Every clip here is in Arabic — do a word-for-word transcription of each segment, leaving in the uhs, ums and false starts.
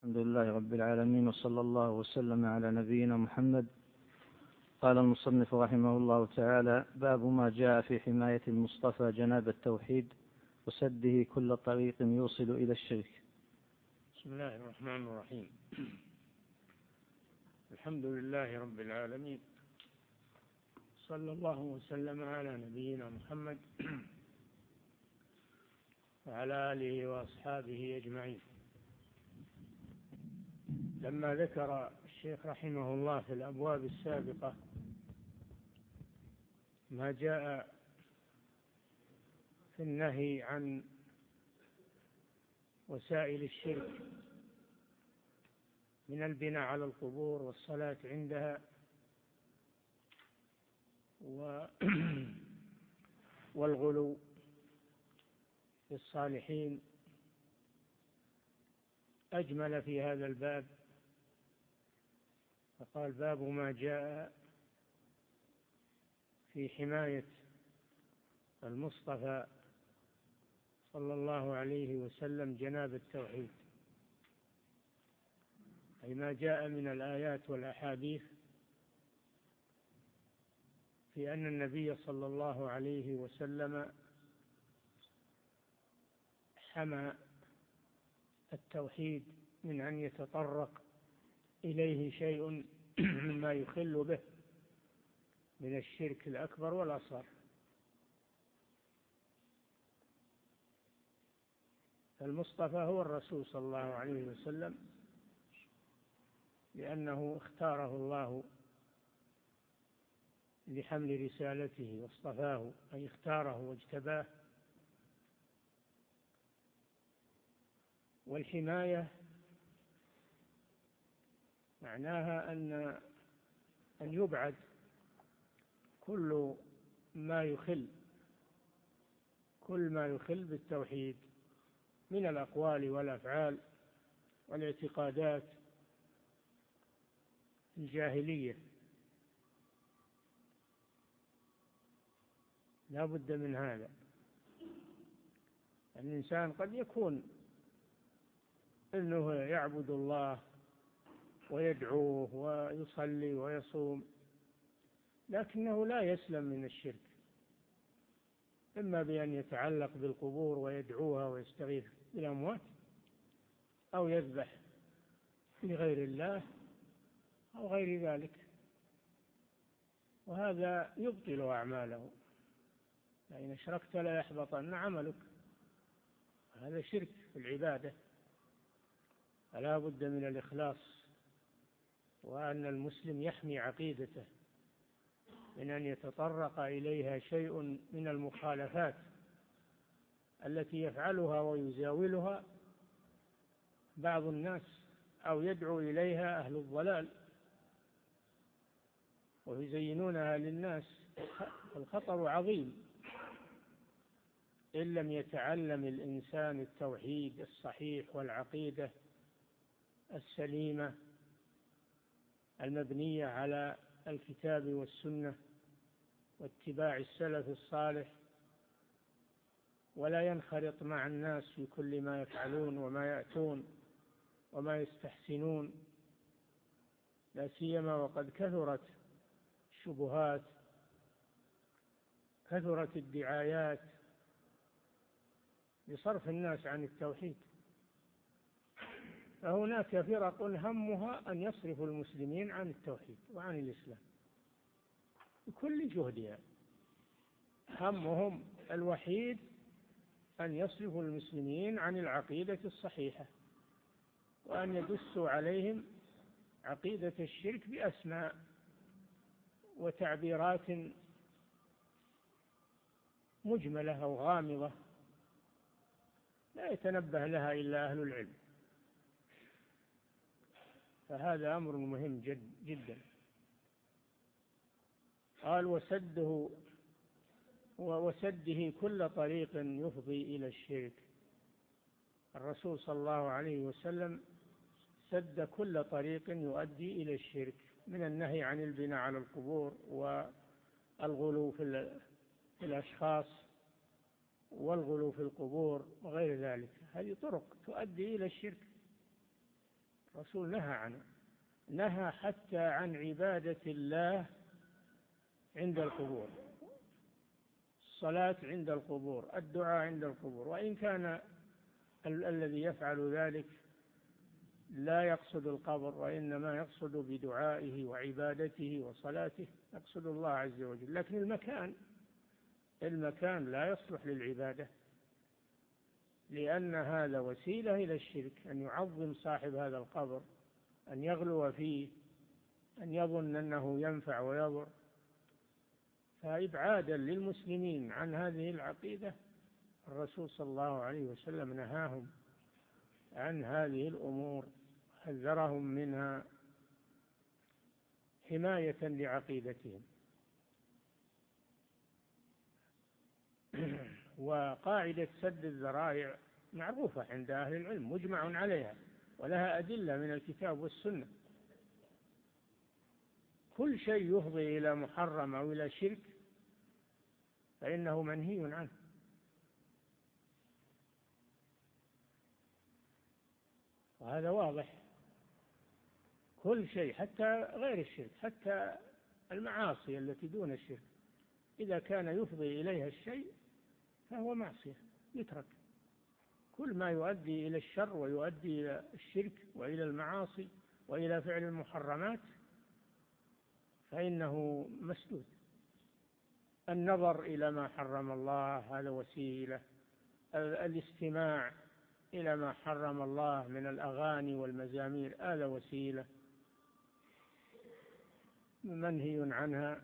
الحمد لله رب العالمين، وصلى الله وسلم على نبينا محمد. قال المصنف رحمه الله تعالى: باب ما جاء في حماية المصطفى جناب التوحيد وسده كل طريق يوصل إلى الشرك. بسم الله الرحمن الرحيم. الحمد لله رب العالمين، صلى الله وسلم على نبينا محمد وعلى آله وأصحابه أجمعين. لما ذكر الشيخ رحمه الله في الأبواب السابقة ما جاء في النهي عن وسائل الشرك من البناء على القبور والصلاة عندها والغلو في الصالحين، أجمل في هذا الباب فقال: باب ما جاء في حماية المصطفى صلى الله عليه وسلم جناب التوحيد، أي ما جاء من الآيات والأحاديث في أن النبي صلى الله عليه وسلم حمى التوحيد من أن يتطرق إليه شيء مما يخل به من الشرك الأكبر والأصغر. فالمصطفى هو الرسول صلى الله عليه وسلم، لأنه اختاره الله لحمل رسالته واصطفاه، أي اختاره واجتباه. والحماية معناها أن أن يبعد كل ما يخل كل ما يخل بالتوحيد من الأقوال والأفعال والاعتقادات الجاهلية. لا بد من هذا. الإنسان قد يكون إنه يعبد الله ويدعوه ويصلي ويصوم، لكنه لا يسلم من الشرك، إما بأن يتعلق بالقبور ويدعوها ويستغيث بالأموات، أو يذبح لغير الله أو غير ذلك، وهذا يبطل أعماله. لئن أشركت لا يحبطن عملك. هذا شرك في العبادة. فلا بد من الإخلاص، وأن المسلم يحمي عقيدته من أن يتطرق إليها شيء من المخالفات التي يفعلها ويزاولها بعض الناس، أو يدعو إليها أهل الضلال ويزينونها للناس. الخطر عظيم إن لم يتعلم الإنسان التوحيد الصحيح والعقيدة السليمة المبنية على الكتاب والسنة واتباع السلف الصالح، ولا ينخرط مع الناس في كل ما يفعلون وما يأتون وما يستحسنون، لا سيما وقد كثرت الشبهات، كثرت الدعايات لصرف الناس عن التوحيد. فهناك فرق همها أن يصرفوا المسلمين عن التوحيد وعن الإسلام بكل جهدها. همهم الوحيد أن يصرفوا المسلمين عن العقيدة الصحيحة، وأن يدسوا عليهم عقيدة الشرك بأسماء وتعبيرات مجملة أو غامضة لا يتنبه لها إلا أهل العلم. فهذا أمر مهم جد جدا. قال: وسده وسده كل طريق يفضي إلى الشرك. الرسول صلى الله عليه وسلم سد كل طريق يؤدي إلى الشرك، من النهي عن البناء على القبور والغلو في الأشخاص والغلو في القبور وغير ذلك. هذه طرق تؤدي إلى الشرك. الرسول نهى عنه، نهى حتى عن عبادة الله عند القبور، الصلاة عند القبور، الدعاء عند القبور، وإن كان ال- الذي يفعل ذلك لا يقصد القبر وإنما يقصد بدعائه وعبادته وصلاته يقصد الله عز وجل، لكن المكان المكان لا يصلح للعبادة، لأن هذا وسيلة إلى الشرك، أن يعظم صاحب هذا القبر، أن يغلو فيه، أن يظن أنه ينفع ويضر. فإبعادا للمسلمين عن هذه العقيدة الرسول صلى الله عليه وسلم نهاهم عن هذه الأمور، حذرهم منها حماية لعقيدتهم. وقاعدة سد الذرائع معروفة عند أهل العلم، مجمع عليها ولها أدلة من الكتاب والسنة. كل شيء يفضي إلى محرم أو إلى شرك فإنه منهي عنه. وهذا واضح، كل شيء حتى غير الشرك، حتى المعاصي التي دون الشرك إذا كان يفضي إليها الشيء فهو معصية يترك. كل ما يؤدي إلى الشر ويؤدي إلى الشرك وإلى المعاصي وإلى فعل المحرمات فإنه مسدود. النظر إلى ما حرم الله هذا وسيلة، الاستماع إلى ما حرم الله من الأغاني والمزامير هذا وسيلة منهي عنها.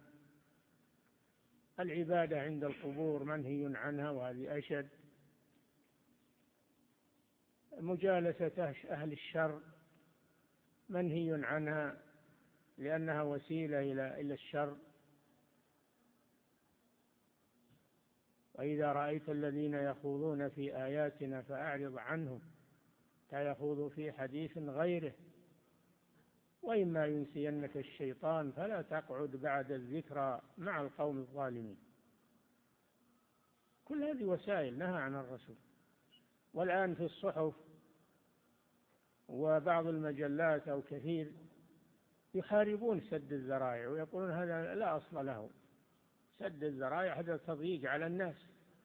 العبادة عند القبور منهي عنها وهذه أشد. مجالسة أهل الشر منهي عنها لأنها وسيلة إلى إلى الشر. وإذا رأيت الذين يخوضون في آياتنا فأعرض عنهم حتى يخوضوا في حديث غيره وإما ينسينك الشيطان فلا تقعد بعد الذكرى مع القوم الظالمين. كل هذه وسائل نهى عن الرسول. والآن في الصحف وبعض المجلات أو كثير يحاربون سد الذرائع ويقولون هذا لا أصل له، سد الذرائع هذا تضييق على الناس.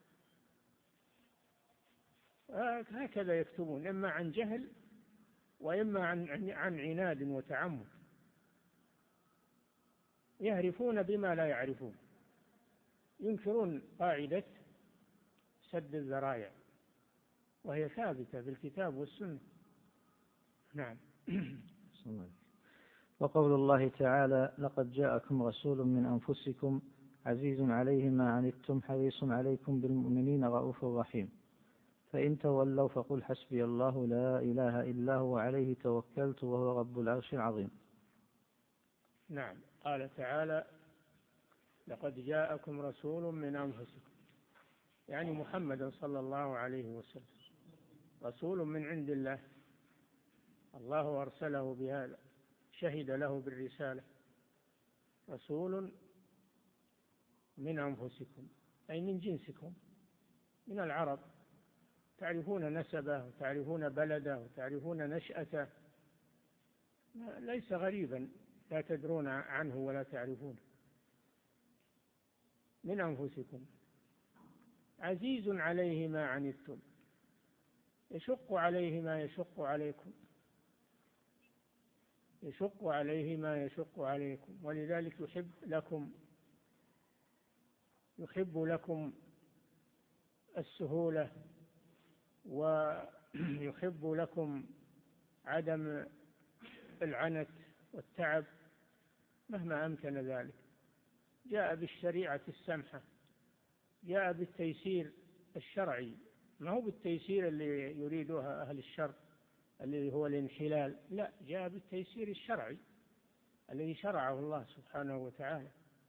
هكذا يكتبون، إما عن جهل وإما عن عن عناد وتعمد، يهرفون بما لا يعرفون، ينكرون قاعدة سد الذرائع وهي ثابتة بالكتاب والسنة. نعم. وقول الله تعالى: لقد جاءكم رسول من أنفسكم عزيز عليه ما عنتم حريص عليكم بالمؤمنين رؤوف رحيم، فإن تولوا فقل حسبي الله لا إله إلا هو عليه توكلت وهو رب العرش العظيم. نعم. قال تعالى: لقد جاءكم رسول من أنفسكم، يعني محمد صلى الله عليه وسلم، رسول من عند الله، الله أرسله بهذا، شهد له بالرسالة، رسول من أنفسكم أي من جنسكم من العرب، تعرفون نسبه وتعرفون بلده وتعرفون نشأته، ليس غريبا لا تدرون عنه ولا تعرفونه. من أنفسكم عزيز عليه ما عنتم يشق عليه ما يشق عليكم، يشق عليه ما يشق عليكم، ولذلك يحب لكم يحب لكم السهولة ويحب لكم عدم العنت والتعب مهما أمكن ذلك. جاء بالشريعة السمحة، جاء بالتيسير الشرعي، ما هو بالتيسير اللي يريدها أهل الشر الذي هو الانحلال، لا، جاء بالتيسير الشرعي الذي شرعه الله سبحانه وتعالى.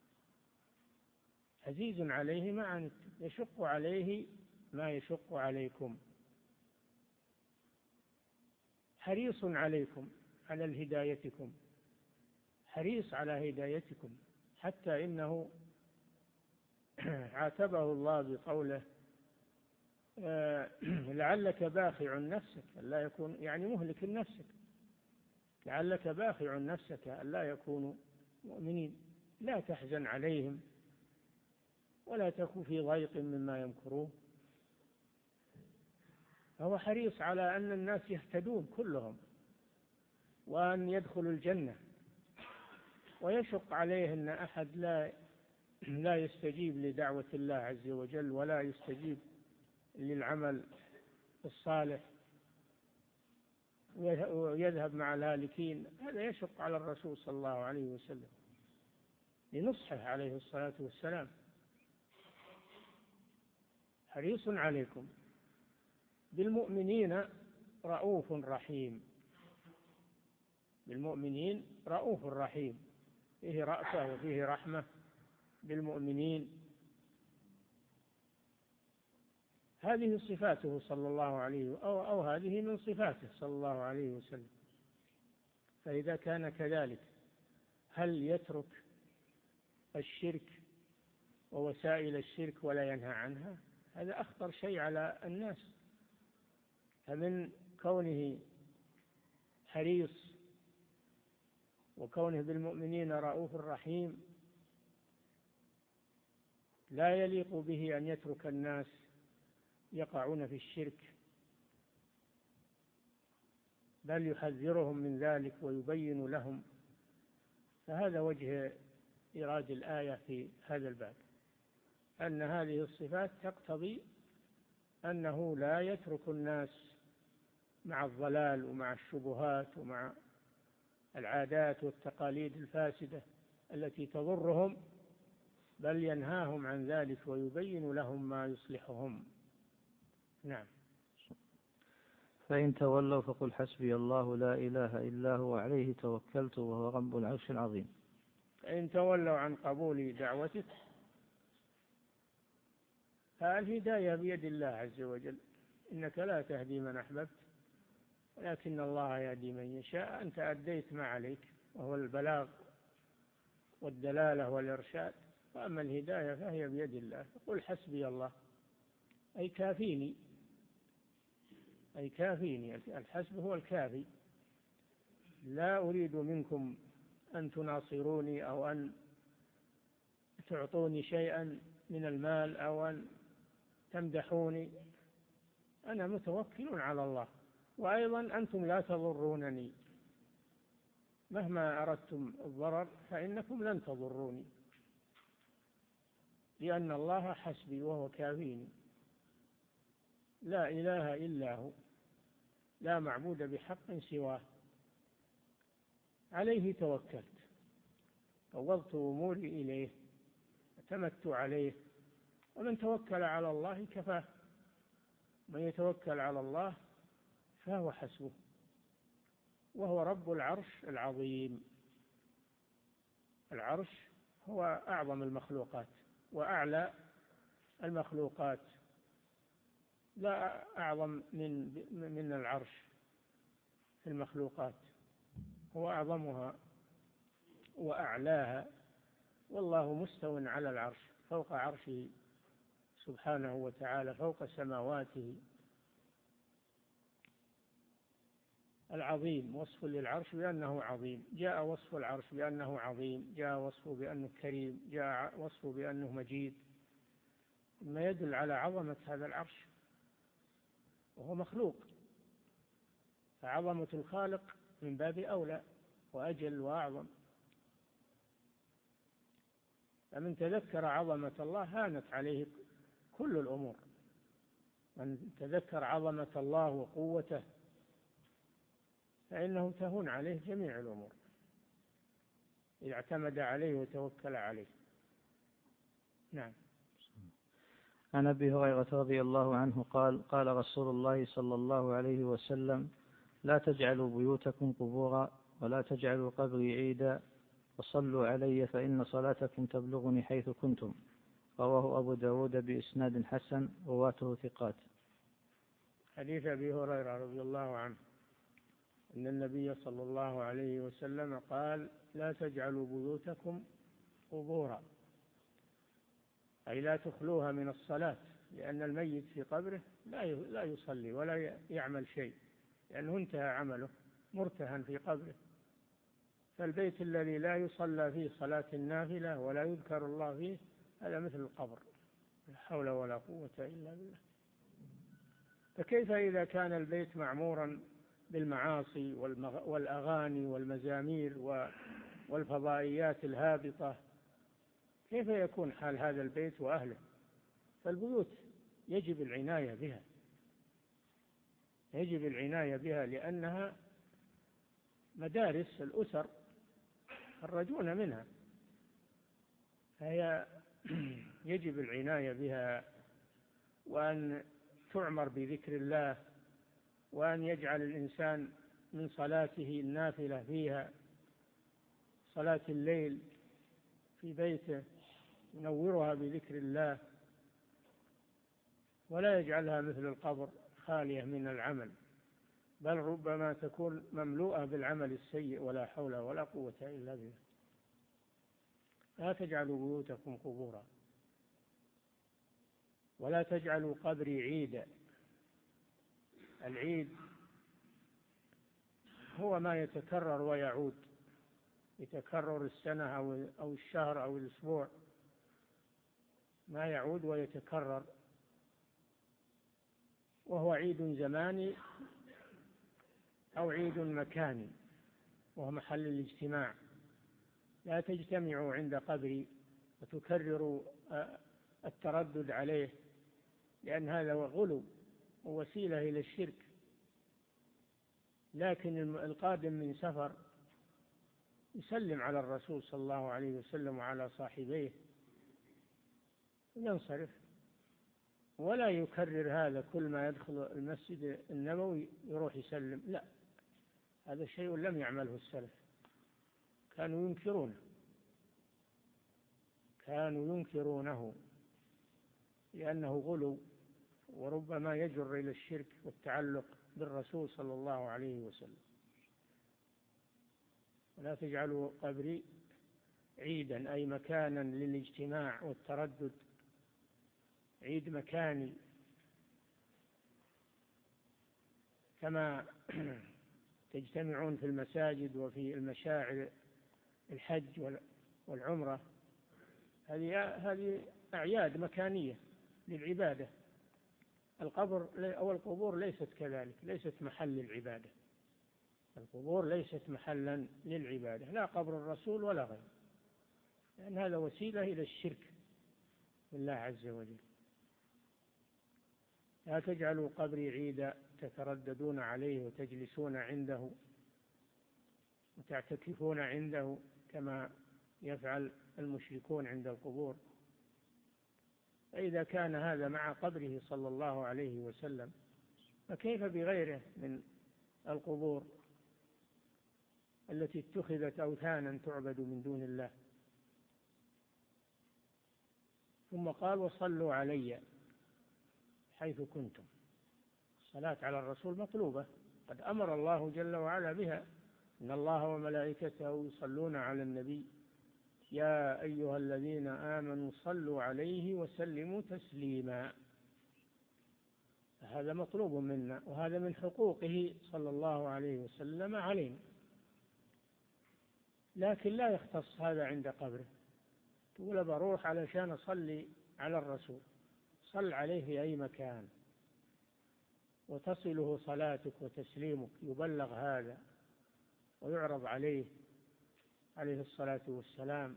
عزيز عليه ما عنتم يشق عليه ما يشق عليكم، حريص عليكم على الهدايتكم، حريص على هدايتكم، حتى إنه عاتبه الله بقوله: آه لعلك باخع نفسك، لا يكون يعني مهلك نفسك، لعلك باخع نفسك ألا يكونوا مؤمنين. لا تحزن عليهم ولا تكن في ضيق مما يمكرون. فهو حريص على أن الناس يهتدون كلهم وأن يدخلوا الجنة، ويشق عليه أن أحد لا لا يستجيب لدعوة الله عز وجل ولا يستجيب للعمل الصالح ويذهب مع الهالكين. هذا يشق على الرسول صلى الله عليه وسلم لنصحه عليه الصلاة والسلام. حريص عليكم بالمؤمنين رؤوف رحيم. بالمؤمنين رؤوف رحيم، فيه رأفة وفيه رحمة بالمؤمنين. هذه صفاته صلى الله عليه وسلم، أو, أو هذه من صفاته صلى الله عليه وسلم. فإذا كان كذلك هل يترك الشرك ووسائل الشرك ولا ينهى عنها؟ هذا أخطر شيء على الناس. فمن كونه حريص وكونه بالمؤمنين رؤوف رحيم لا يليق به أن يترك الناس يقعون في الشرك، بل يحذرهم من ذلك ويبين لهم. فهذا وجه إيراد الآية في هذا الباب، أن هذه الصفات تقتضي أنه لا يترك الناس مع الضلال ومع الشبهات ومع العادات والتقاليد الفاسدة التي تضرهم، بل ينهاهم عن ذلك ويبين لهم ما يصلحهم. نعم. فإن تولوا فقل حسبي الله لا إله إلا هو عليه توكلت وهو رب العرش العظيم. فإن تولوا عن قبول دعوتك فالهداية بيد الله عز وجل، إنك لا تهدي من أحببت ولكن الله يهدي من يشاء. أنت أديت ما عليك وهو البلاغ والدلالة والإرشاد، وأما الهداية فهي بيد الله. قل حسبي الله أي كافيني، أي كافيني. الحسب هو الكافي. لا أريد منكم أن تناصروني أو أن تعطوني شيئا من المال أو أن تمدحوني، أنا متوكل على الله. وأيضا أنتم لا تضرونني، مهما أردتم الضرر فإنكم لن تضروني، لأن الله حسبي وهو كافيني. لا إله إلا هو، لا معبود بحق سواه، عليه توكلت، فوضت أموري إليه، اعتمدت عليه. ومن توكل على الله كفاه، من يتوكل على الله فهو حسبه، وهو رب العرش العظيم. العرش هو أعظم المخلوقات وأعلى المخلوقات، لا أعظم من من العرش في المخلوقات، هو أعظمها وأعلاها. والله مستو على العرش فوق عرشه سبحانه وتعالى، فوق سماواته. العظيم وصف للعرش بأنه عظيم، جاء وصف العرش بأنه عظيم، جاء وصفه بأنه كريم، جاء وصفه بأنه مجيد، ما يدل على عظمة هذا العرش، وهو مخلوق، فعظمة الخالق من باب أولى وأجل وأعظم. فمن تذكر عظمة الله هانت عليه كل الأمور. من تذكر عظمة الله وقوته فإنه تهون عليه جميع الأمور إذا اعتمد عليه وتوكل عليه. نعم. عن أبي هريرة رضي الله عنه قال قال رسول الله صلى الله عليه وسلم: لا تجعلوا بيوتكم قبورا ولا تجعلوا قبري عيدا وصلوا علي فإن صلاتكم تبلغني حيث كنتم. رواه أبو داود بإسناد حسن، رواته ثقات. حديث أبي هريرة رضي الله عنه أن النبي صلى الله عليه وسلم قال: لا تجعلوا بيوتكم قبورا، أي لا تخلوها من الصلاة، لأن الميت في قبره لا يصلي ولا يعمل شيء، لأنه انتهى عمله، مرتهن في قبره فالبيت الذي لا يصلى فيه صلاة النافلة ولا يذكر الله فيه هذا مثل القبر، لا حول ولا قوة إلا بالله. فكيف إذا كان البيت معمورا بالمعاصي والأغاني والمزامير والفضائيات الهابطة، كيف يكون حال هذا البيت وأهله؟ فالبيوت يجب العناية بها، يجب العناية بها لأنها مدارس الأسر يخرجون منها، فهي يجب العناية بها، وأن تعمر بذكر الله، وأن يجعل الإنسان من صلاته النافلة فيها صلاة الليل في بيته ينورها بذكر الله، ولا يجعلها مثل القبر خالية من العمل، بل ربما تكون مملوءة بالعمل السيء، ولا حول ولا قوة إلا بالله. لا تجعلوا بيوتكم قبورا ولا تجعلوا قبري عيدا. العيد هو ما يتكرر ويعود، يتكرر السنة أو الشهر أو الأسبوع، ما يعود ويتكرر، وهو عيد زماني أو عيد مكاني، وهو محل الاجتماع. لا تجتمعوا عند قبري وتكرروا التردد عليه، لأن هذا غلو ووسيلة إلى الشرك. لكن القادم من سفر يسلم على الرسول صلى الله عليه وسلم وعلى صاحبيه وينصرف، ولا يكرر هذا كل ما يدخل المسجد النبوي يروح يسلم، لا، هذا شيء لم يعمله السلف، كانوا ينكرونه كانوا ينكرونه لأنه غلو، وربما يجر إلى الشرك والتعلق بالرسول صلى الله عليه وسلم. ولا تجعلوا قبري عيدا، أي مكانا للاجتماع والتردد، عيد مكاني، كما تجتمعون في المساجد وفي المشاعر الحج والعمرة، هذه هذه أعياد مكانية للعبادة. القبر أو القبور ليست كذلك، ليست محل العبادة، القبور ليست محلا للعبادة، لا قبر الرسول ولا غيره، لأن هذا وسيلة إلى الشرك بالله عز وجل. لا تجعلوا قبري عيدا تترددون عليه وتجلسون عنده وتعتكفون عنده كما يفعل المشركون عند القبور. فإذا كان هذا مع قبره صلى الله عليه وسلم، فكيف بغيره من القبور التي اتخذت أوثانا تعبد من دون الله؟ ثم قال وصلوا علي حيث كنتم. الصلاة على الرسول مطلوبة، قد أمر الله جل وعلا بها، إن الله وملائكته يصلون على النبي يا أيها الذين آمنوا صلوا عليه وسلموا تسليما. هذا مطلوب منا، وهذا من حقوقه صلى الله عليه وسلم علينا. لكن لا يختص هذا عند قبره، تقول بروح علشان أصلي على الرسول، صل عليه في أي مكان وتصله صلاتك وتسليمك، يبلغ هذا ويعرض عليه عليه الصلاة والسلام.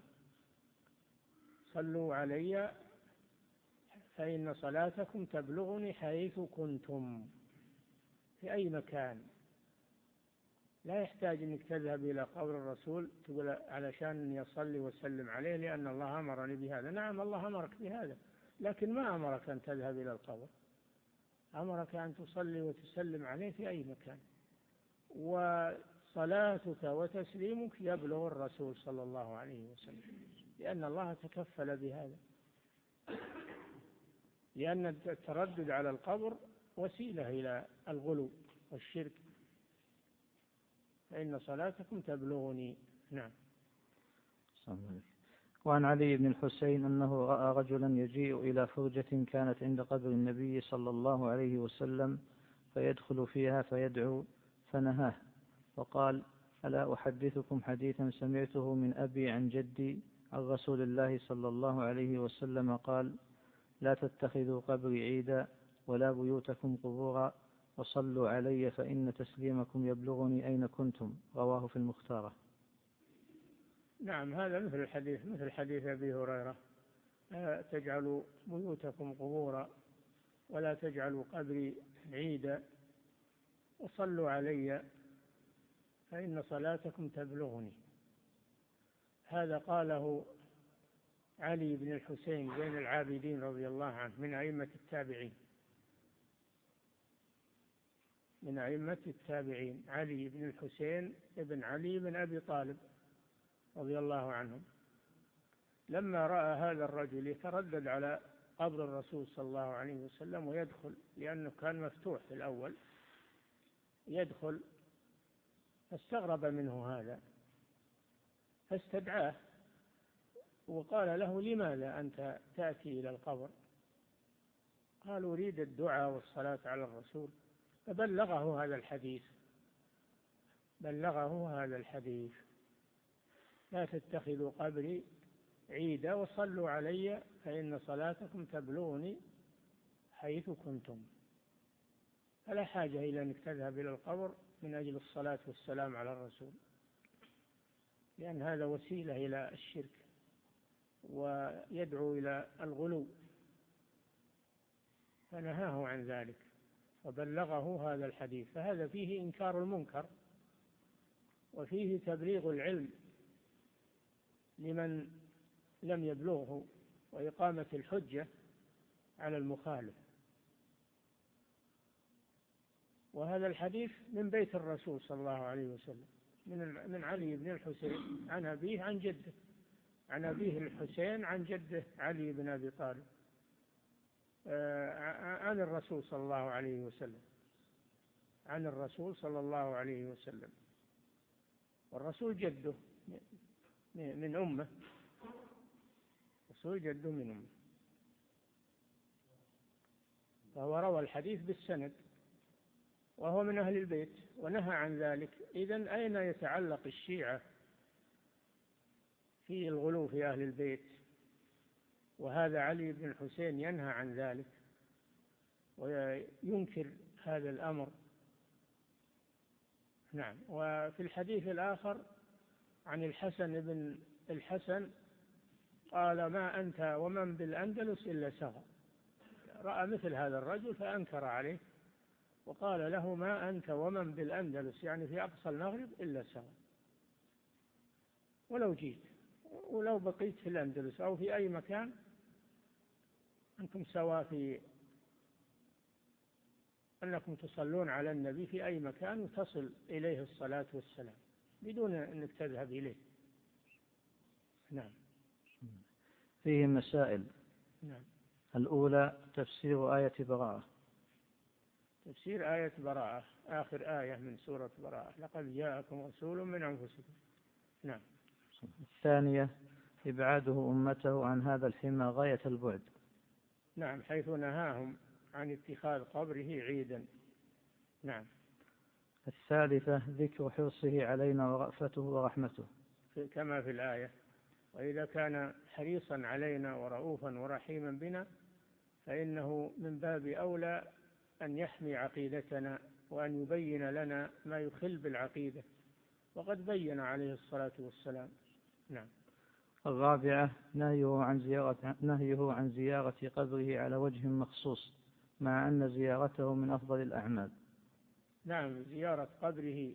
صلوا علي فإن صلاتكم تبلغني حيث كنتم، في أي مكان. لا يحتاج أنك تذهب إلى قبر الرسول تقول علشان يصلي وسلم عليه لأن الله أمرني بهذا. نعم الله أمرك بهذا، لكن ما أمرك أن تذهب إلى القبر، أمرك أن تصلي وتسلم عليه في أي مكان. وصلاتك وتسليمك يبلغ الرسول صلى الله عليه وسلم، لأن الله تكفل بهذا، لأن التردد على القبر وسيلة إلى الغلو والشرك. فإن صلاتكم تبلغني. نعم. وعن علي بن الحسين أنه رأى رجلا يجيء إلى فرجة كانت عند قبر النبي صلى الله عليه وسلم فيدخل فيها فيدعو، فنهاه وقال ألا أحدثكم حديثا سمعته من أبي عن جدي عن رسول الله صلى الله عليه وسلم قال: لا تتخذوا قبري عيدا ولا بيوتكم قبورا وصلوا علي فإن تسليمكم يبلغني أين كنتم. رواه في المختارة. نعم، هذا مثل الحديث مثل حديث أبي هريرة: لا تجعلوا بيوتكم قبورا ولا تجعلوا قبري عيدا وصلوا علي فإن صلاتكم تبلغني. هذا قاله علي بن الحسين زين العابدين رضي الله عنه، من أئمة التابعين من أئمة التابعين علي بن الحسين ابن علي بن أبي طالب رضي الله عنهم، لما رأى هذا الرجل يتردد على قبر الرسول صلى الله عليه وسلم ويدخل، لأنه كان مفتوح في الأول، يدخل، فاستغرب منه هذا فاستدعاه وقال له: لماذا أنت تأتي إلى القبر؟ قال: أريد الدعاء والصلاة على الرسول. فبلغه هذا الحديث بلغه هذا الحديث: لا تتخذوا قبري عيدا وصلوا علي فإن صلاتكم تبلغني حيث كنتم. فلا حاجة إلى أنك تذهب إلى القبر من أجل الصلاة والسلام على الرسول، لأن هذا وسيلة إلى الشرك ويدعو إلى الغلو، فنهاه عن ذلك وبلغه هذا الحديث. فهذا فيه إنكار المنكر وفيه تبليغ العلم لمن لم يبلغه وإقامة الحجة على المخالف. وهذا الحديث من بيت الرسول صلى الله عليه وسلم، من من علي بن الحسين عن أبيه عن جده، عن أبيه الحسين عن جده علي بن أبي طالب عن الرسول صلى الله عليه وسلم عن الرسول صلى الله عليه وسلم والرسول جده من أمه الرسول جده من أمه فهو روى الحديث بالسند وهو من أهل البيت ونهى عن ذلك. إذن أين يتعلق الشيعة في الغلو في أهل البيت؟ وهذا علي بن الحسين ينهى عن ذلك وينكر هذا الأمر. نعم. وفي الحديث الآخر عن الحسن بن الحسن قال: ما أنت ومن بالأندلس إلا سغى. رأى مثل هذا الرجل فأنكر عليه وقال له: ما أنت ومن بالأندلس، يعني في أقصى المغرب، إلا سغى. ولو جيت ولو بقيت في الأندلس أو في أي مكان أنتم سواء في أنكم تصلون على النبي في أي مكان وتصل إليه الصلاة والسلام بدون أنك تذهب إليه. نعم. فيه مسائل. نعم. الأولى تفسير آية براءة. تفسير آية براءة آخر آية من سورة براءة: لقد جاءكم رسول من أنفسكم. نعم. الثانية إبعاده أمته عن هذا الحمى غاية البعد. نعم، حيث نهاهم عن اتخاذ قبره عيدا. نعم. الثالثة ذكر حرصه علينا ورأفته ورحمته، كما في الآية: وإذا كان حريصا علينا ورؤوفا ورحيما بنا فإنه من باب أولى أن يحمي عقيدتنا وأن يبين لنا ما يخل بالعقيدة، وقد بين عليه الصلاة والسلام. نعم. الرابعة نهيه عن زيارة نهيه عن زيارة قبره على وجه مخصوص، مع أن زيارته من أفضل الأعمال. نعم، زيارة قبره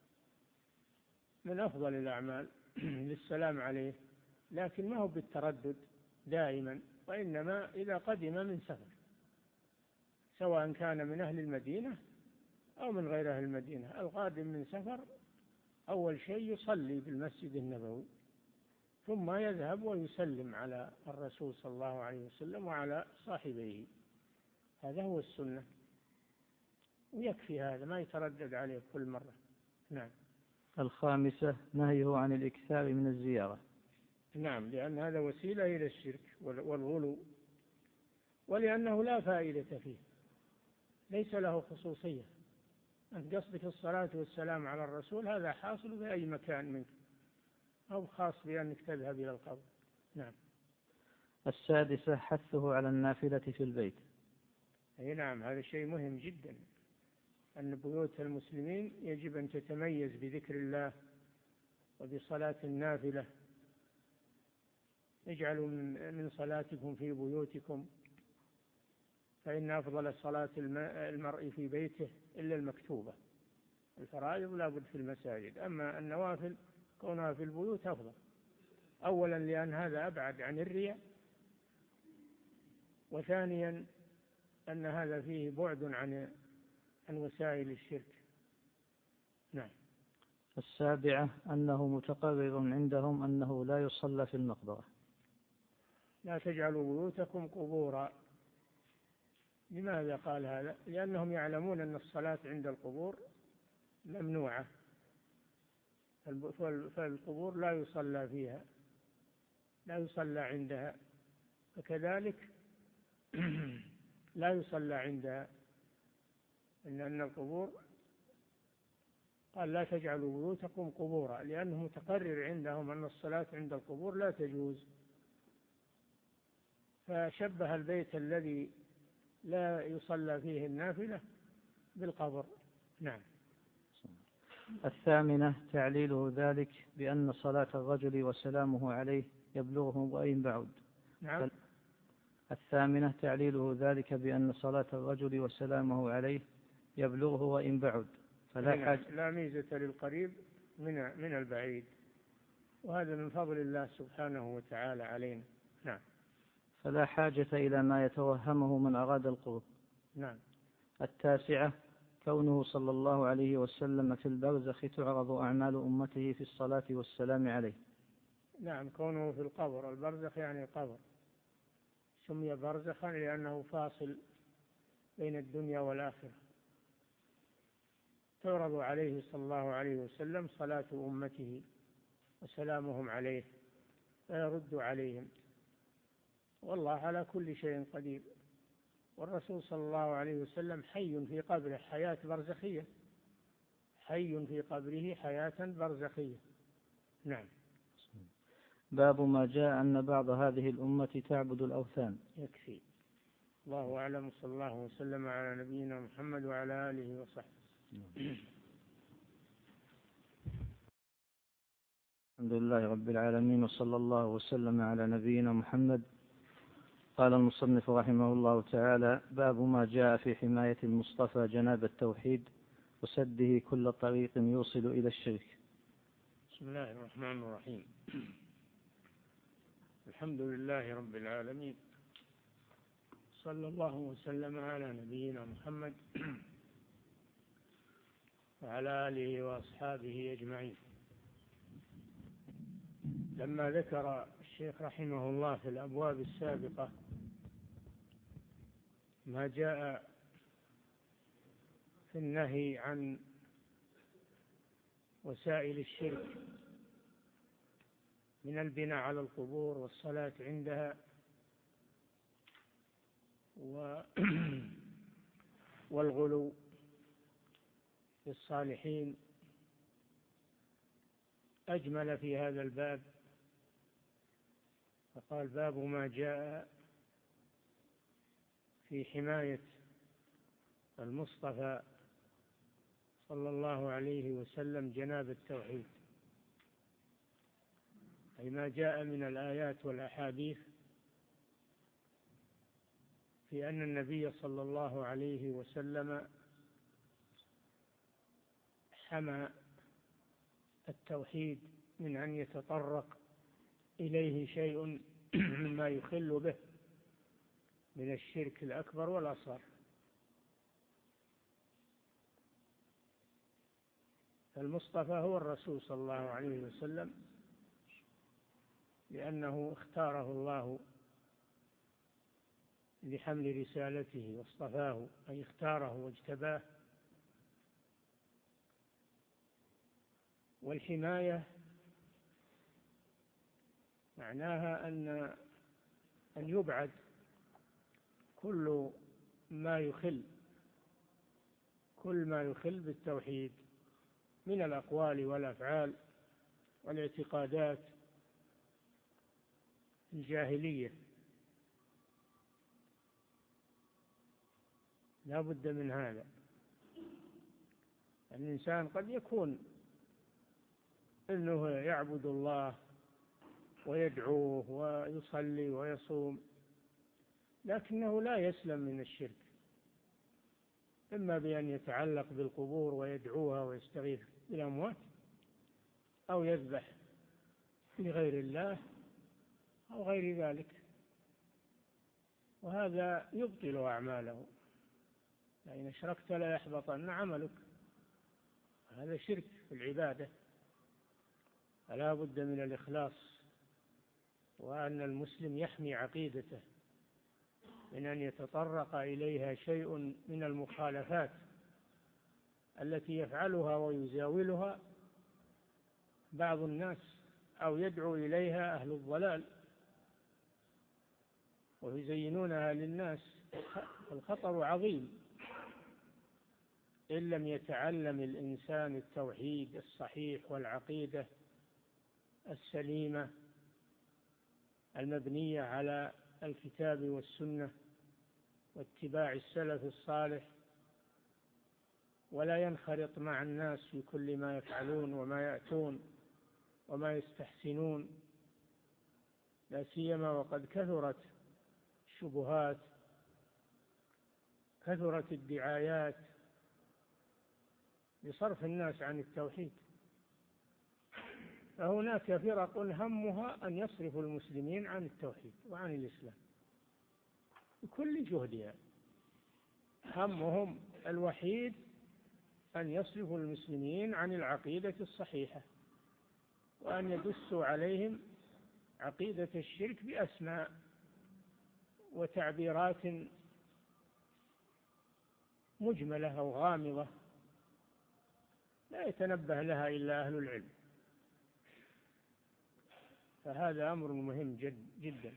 من أفضل الأعمال للسلام عليه، لكن ما هو بالتردد دائما، وإنما إذا قدم من سفر، سواء كان من أهل المدينة أو من غير أهل المدينة. القادم من سفر أول شيء يصلي بالمسجد النبوي، ثم يذهب ويسلم على الرسول صلى الله عليه وسلم وعلى صاحبيه. هذا هو السنة، ويكفي هذا، ما يتردد عليه كل مرة. نعم. الخامسة نهيه عن الإكثار من الزيارة. نعم، لأن هذا وسيلة إلى الشرك والغلو، ولأنه لا فائدة فيه، ليس له خصوصية، أنت قصدك الصلاة والسلام على الرسول، هذا حاصل في أي مكان منك، أو خاص بأنك تذهب إلى القبر. نعم. السادسة حثه على النافلة في البيت. أي نعم، هذا شيء مهم جدا، أن بيوت المسلمين يجب أن تتميز بذكر الله وبصلاة النافلة. اجعلوا من صلاتكم في بيوتكم، فإن أفضل صلاة المرء في بيته إلا المكتوبة، الفرائض لا بد في المساجد، أما النوافل كونها في البيوت أفضل، أولا لأن هذا أبعد عن الرياء، وثانيا أن هذا فيه بعد عن عن وسائل الشرك. نعم. السابعة أنه متقرر عندهم أنه لا يصلى في المقبرة. لا تجعلوا بيوتكم قبورا. لماذا قال هذا؟ لأنهم يعلمون أن الصلاة عند القبور ممنوعة، فالقبور لا يصلى فيها، لا يصلى عندها، فكذلك لا يصلى عندها، إن أن القبور قال لا تجعلوا بيوتكم قبورا، لأنه متقرر عندهم أن الصلاة عند القبور لا تجوز، فشبه البيت الذي لا يصلى فيه النافلة بالقبر. نعم. الثامنة تعليله ذلك بأن صلاة الرجل وسلامه عليه يبلغه وإن بعد. نعم. الثامنة تعليله ذلك بأن صلاة الرجل وسلامه عليه يبلغه وإن بعد، فلا حاجة لا ميزة للقريب من من البعيد، وهذا من فضل الله سبحانه وتعالى علينا. نعم. فلا حاجة إلى ما يتوهمه من أراد القرب. نعم. التاسعة كونه صلى الله عليه وسلم في البرزخ تعرض أعمال أمته في الصلاة والسلام عليه. نعم، كونه في القبر، البرزخ يعني القبر، سمي برزخا لأنه فاصل بين الدنيا والآخرة، تعرض عليه صلى الله عليه وسلم صلاة أمته وسلامهم عليه فيرد عليهم، والله على كل شيء قدير. والرسول صلى الله عليه وسلم حي في قبره حياة برزخية، حي في قبره حياة برزخية. نعم. باب ما جاء أن بعض هذه الأمة تعبد الأوثان. يكفي. الله أعلم، صلى الله وسلم على نبينا محمد وعلى آله وصحبه. الحمد لله رب العالمين، وصلى الله وسلم على نبينا محمد. قال المصنف رحمه الله تعالى: باب ما جاء في حماية المصطفى جناب التوحيد وسده كل طريق يوصل إلى الشرك. بسم الله الرحمن الرحيم. الحمد لله رب العالمين، صلى الله وسلم على نبينا محمد وعلى آله وأصحابه أجمعين. لما ذكر الشيخ رحمه الله في الأبواب السابقة ما جاء في النهي عن وسائل الشرك من البناء على القبور والصلاة عندها والغلو في الصالحين، أجمل في هذا الباب فقال: باب ما جاء في حماية المصطفى صلى الله عليه وسلم جناب التوحيد، أي ما جاء من الآيات والأحاديث في أن النبي صلى الله عليه وسلم حمى التوحيد من أن يتطرق إليه شيء مما يخل به من الشرك الأكبر والأصغر. فالمصطفى هو الرسول صلى الله عليه وسلم، لأنه اختاره الله لحمل رسالته واصطفاه، أي اختاره واجتباه. والحماية معناها أن أن يبعد كل ما يخل كل ما يخل بالتوحيد من الأقوال والأفعال والاعتقادات الجاهلية. لا بد من هذا. الإنسان قد يكون إنه يعبد الله ويدعوه ويصلي ويصوم، لكنه لا يسلم من الشرك، إما بأن يتعلق بالقبور ويدعوها ويستغيث بالأموات، أو يذبح لغير الله أو غير ذلك، وهذا يبطل أعماله. لئن أشركت لا يحبطن عملك. هذا شرك في العبادة. فلا بد من الإخلاص، وأن المسلم يحمي عقيدته من أن يتطرق إليها شيء من المخالفات التي يفعلها ويزاولها بعض الناس أو يدعو إليها أهل الضلال ويزينونها للناس. الخطر عظيم إن لم يتعلم الإنسان التوحيد الصحيح والعقيدة السليمة المبنية على الكتاب والسنة واتباع السلف الصالح، ولا ينخرط مع الناس في كل ما يفعلون وما يأتون وما يستحسنون، لا سيما وقد كثرت الشبهات، كثرت الدعايات لصرف الناس عن التوحيد. فهناك فرق همها أن يصرفوا المسلمين عن التوحيد وعن الإسلام بكل جهدها. همهم الوحيد أن يصرفوا المسلمين عن العقيدة الصحيحة، وأن يدسوا عليهم عقيدة الشرك بأسماء وتعبيرات مجملة أو غامضة لا يتنبه لها إلا أهل العلم. فهذا أمر مهم جد جدا.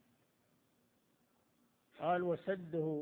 قال وسده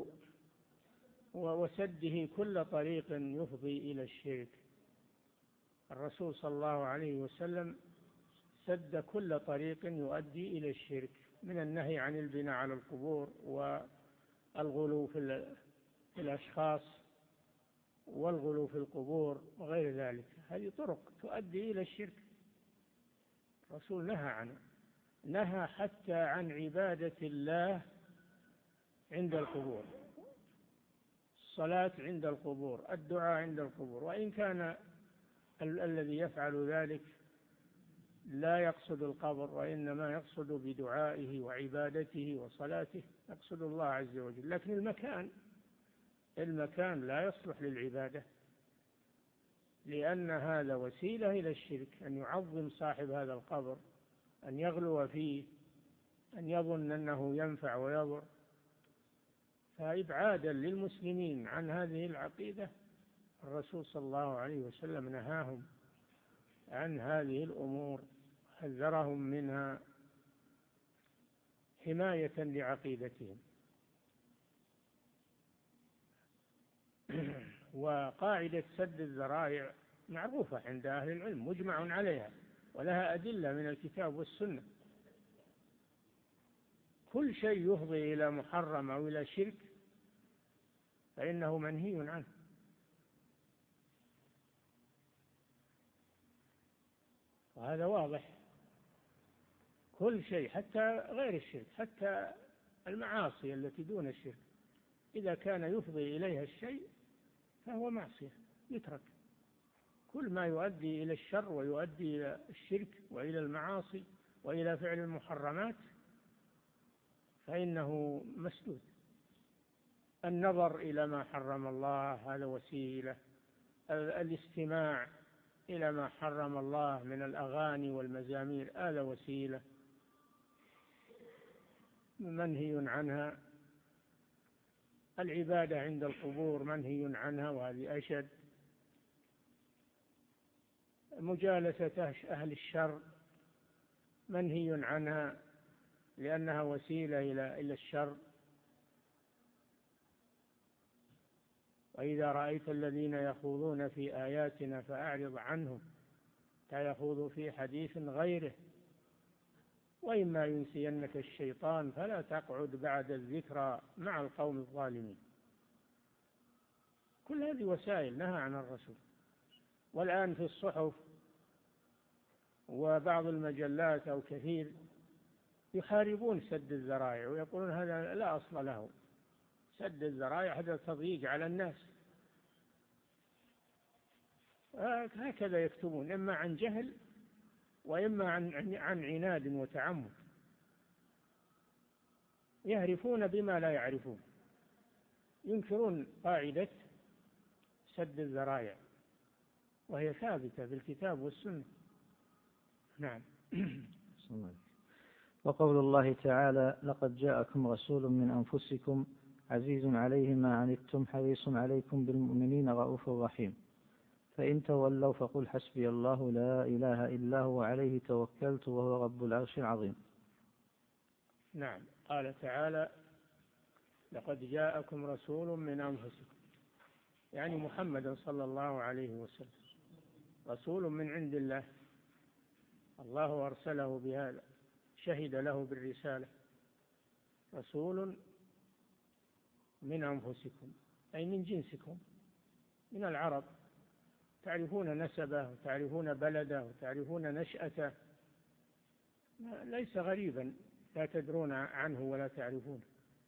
وسده كل طريق يفضي إلى الشرك. الرسول صلى الله عليه وسلم سد كل طريق يؤدي إلى الشرك، من النهي عن البناء على القبور والغلو في الأشخاص والغلو في القبور وغير ذلك. هذه طرق تؤدي إلى الشرك. الرسول نهى عنه، نهى حتى عن عبادة الله عند القبور، الصلاة عند القبور، الدعاء عند القبور، وإن كان ال- الذي يفعل ذلك لا يقصد القبر، وإنما يقصد بدعائه وعبادته وصلاته يقصد الله عز وجل، لكن المكان المكان لا يصلح للعبادة، لأن هذا وسيلة إلى الشرك، أن يعظم صاحب هذا القبر، أن يغلو فيه، أن يظن أنه ينفع ويضر. فإبعادا للمسلمين عن هذه العقيدة الرسول صلى الله عليه وسلم نهاهم عن هذه الأمور، حذرهم منها حماية لعقيدتهم. وقاعدة سد الذرائع معروفة عند أهل العلم، مجمع عليها ولها أدلة من الكتاب والسنة. كل شيء يفضي إلى محرم أو إلى شرك فإنه منهي عنه. وهذا واضح. كل شيء حتى غير الشرك، حتى المعاصي التي دون الشرك إذا كان يفضي إليها الشيء فهو معصية يترك. كل ما يؤدي إلى الشر ويؤدي إلى الشرك وإلى المعاصي وإلى فعل المحرمات فإنه مسدود. النظر إلى ما حرم الله هذا وسيلة، الاستماع إلى ما حرم الله من الأغاني والمزامير هذا وسيلة منهي عنها. العبادة عند القبور منهي عنها وهذه أشد. مجالسة أهل الشر منهي عنها لأنها وسيلة إلى إلى الشر. وإذا رأيت الذين يخوضون في آياتنا فأعرض عنهم حتى يخوضوا في حديث غيره، وإما ينسينك الشيطان فلا تقعد بعد الذكرى مع القوم الظالمين. كل هذه وسائل نهى عن الرسول. والآن في الصحف وبعض المجلات أو كثير يحاربون سد الذرائع ويقولون هذا لا أصل له. سد الذرائع هذا تضييق على الناس، هكذا يكتبون، إما عن جهل وإما عن عن عناد وتعمد، يهرفون بما لا يعرفون، ينكرون قاعدة سد الذرائع وهي ثابتة في الكتاب والسنة. نعم. وقول الله تعالى: لقد جاءكم رسول من أنفسكم عزيز عليه ما عنتم حريص عليكم بالمؤمنين رؤوف رحيم، فإن تولوا فقل حسبي الله لا إله إلا هو عليه توكلت وهو رب العرش العظيم. نعم. قال تعالى: لقد جاءكم رسول من أنفسكم، يعني محمد صلى الله عليه وسلم، رسول من عند الله، الله أرسله بهذا، شهد له بالرسالة، رسول من أنفسكم أي من جنسكم من العرب، تعرفون نسبه وتعرفون بلده وتعرفون نشأته، ليس غريبا لا تدرون عنه ولا تعرفونه.